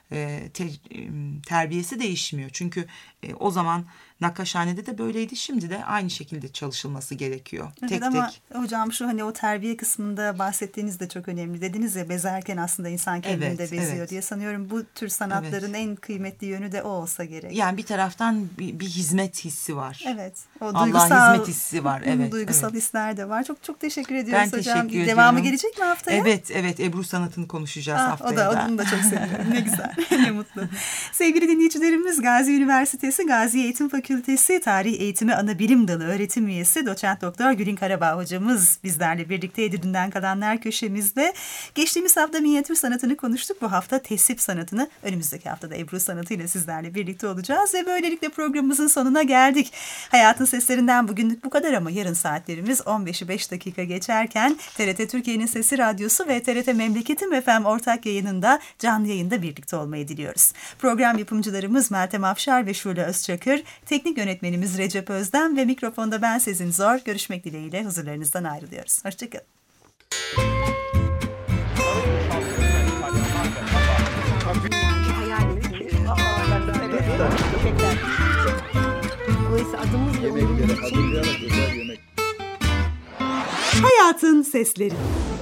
terbiyesi değişmiyor. Çünkü o zaman Nakkaşhane'de de böyleydi, şimdi de aynı şekilde çalışılması gerekiyor. Evet, tek ama tek. hocam şu hani o terbiye kısmında bahsettiğiniz de çok önemli. Dediniz ya, bezerken aslında insan kendini de beziyor diye. Sanıyorum bu tür sanatların en kıymetli yönü de o olsa gerek. Yani bir taraftan bir hizmet hissi var. Evet. O Allah hizmet hissi var. Evet. Duygusal hisler de var. Çok çok teşekkür ediyoruz ben hocam. Teşekkür Devamı ediyorum. gelecek mi haftaya? Evet. Ebru sanatını konuşacağız haftaya da. Onu da çok seviyorum. Ne güzel. Ne mutlu. Sevgili dinleyicilerimiz, Gazi Üniversitesi Gazi Eğitim Fakültesi Tarih Eğitimi Anabilim Dalı öğretim üyesi Doçent Doktor Gülin Karabağ hocamız bizlerle birlikteydi. Dünden kalanlar köşemizde. Geçtiğimiz hafta minyatür sanatını konuştuk. Bu hafta tesip sanatını, önümüzdeki haftada Ebru sanatıyla sizlerle birlikte olacağız ve böylelikle programımızın sonuna geldik. Hayatın seslerinden bugünlük bu kadar ama yarın saatlerimiz 15'i 5 dakika geçerken TRT Türkiye'nin Sesi Radyosu ve TRT Memleketim FM ortak yayınında canlı yayında birlikte olmayı diliyoruz. Program yapımcılarımız Meltem Afşar ve Şule Özçakır, teknik yönetmenimiz Recep Özden ve mikrofonda ben Sezin Zor. Görüşmek dileğiyle huzurlarınızdan ayrılıyoruz. Hoşçakalın. Yemekleri hazırlayarak özel yemek. Hayatın sesleri.